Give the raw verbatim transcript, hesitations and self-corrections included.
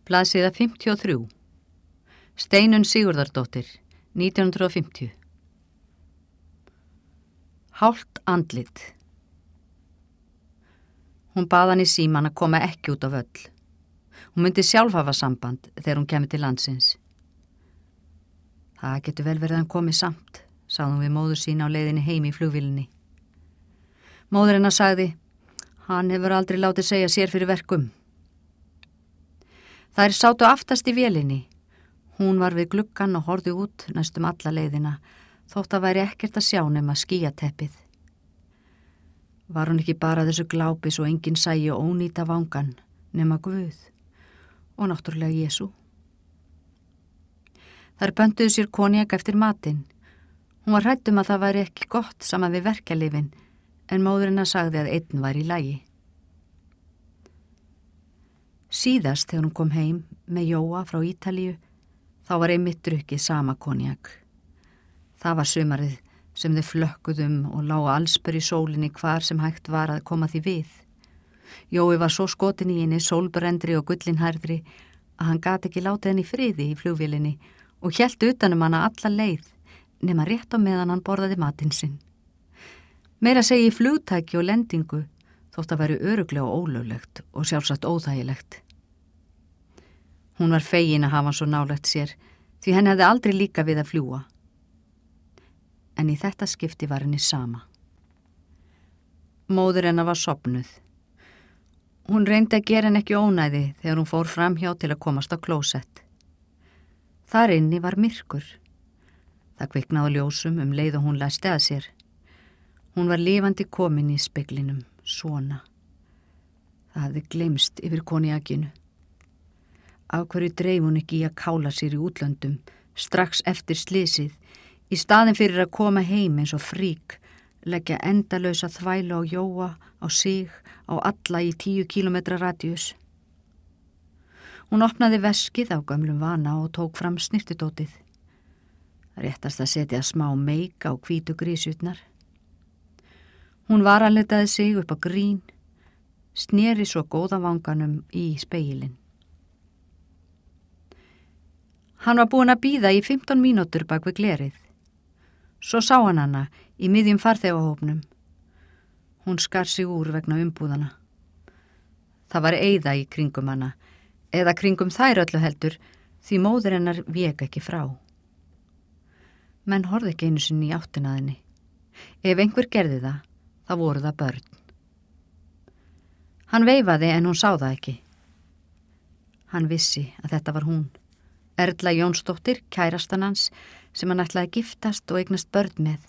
Blaðsíða fimmtíu og þrjú. Steinunn Sigurðardóttir, nítján hundruð og fimmtíu. Hált andlit. Hún bað hann í síman að koma ekki út á völl. Hún myndi sjálf hafa samband þegar hún kemur til landsins. Það getur vel verið að hann komi samt, sagði hún við móður sína á leiðinni heim í flugvílinni. Móður hennar sagði, hann hefur aldrei látið segja sér fyrir verkum. Þær sátu aftast í vélinni. Hún var við gluggann og horfði út næstum alla leiðina, þótt að væri ekkert að sjá nema skýjateppið. Var hún ekki bara þessu glápi svo enginn sæi og ónýta vangan, nema Guð og náttúrulega Jesú. Þær bönduðu sér koníak eftir matinn. Hún var hrædd um að það væri ekki gott saman við verkjalyfin, en móðurinn sagði að einn var í lagi. Síðast þegar hún kom heim með Jóa frá Ítalíu, þá var einmitt drukkið sama koníak. Það var sumarið sem þau flökkuðum og lágu allsber í sólinni hvar sem hægt var að koma því við. Jói var svo skotin í henni, sólbrendri og gullinhærðri, að hann gat ekki látið henni í friði í flugvélinni og hélt utanum hana alla leið, nema rétt á meðan hann borðaði matinn sinn. Meira segi flugtæki og lendingu, þótt að væri örugglega ólöglegt og sjálfsagt óþægilegt. Hún var fegin að hafa hann svo nálægt sér, því henni hefði aldrei líka við að fljúga. En í þetta skipti var henni sama. Móður hennar var sofnuð. Hún reyndi að gera henni ekki ónæði þegar hún fór framhjá til að komast á klósett. Þar inni var myrkur. Það kviknaði á ljósum um leið og hún læsti að sér. Hún var lifandi komin í speglinum, svona. Það hafði gleymst yfir koníakinu. Af hverju dreif hún ekki í að kála sér í útlöndum, strax eftir slysið, í staðin fyrir að koma heim eins og frík, leggja endalausa þvælu á Jóa, á sig, á alla í tíu kílómetra radíus. Hún opnaði veskið á gömlum vana og tók fram snirtidótið. Réttast að setja smá meik á hvítu grísutnar. Hún varalitaði sig upp á grín, sneri svo góða vanganum í spegilinn. Hann var búinn að bíða í fimmtán mínútur bak við glerið. Svo sá hann hana í miðjum farþegahópnum. Hún skar sig úr vegna umbúðana. Það var eyða í kringum hana, eða kringum þær öllu heldur, því móðir hennar vék ekki frá. Menn horfði ekki einu sinni í áttina að henni. Ef einhver gerði það, þá voru það börn. Hann veifaði en hún sá það ekki. Hann vissi að þetta var hún. Erla Jónsdóttir, kærastan hans, sem hann ætlaði að giftast og eignast börn með.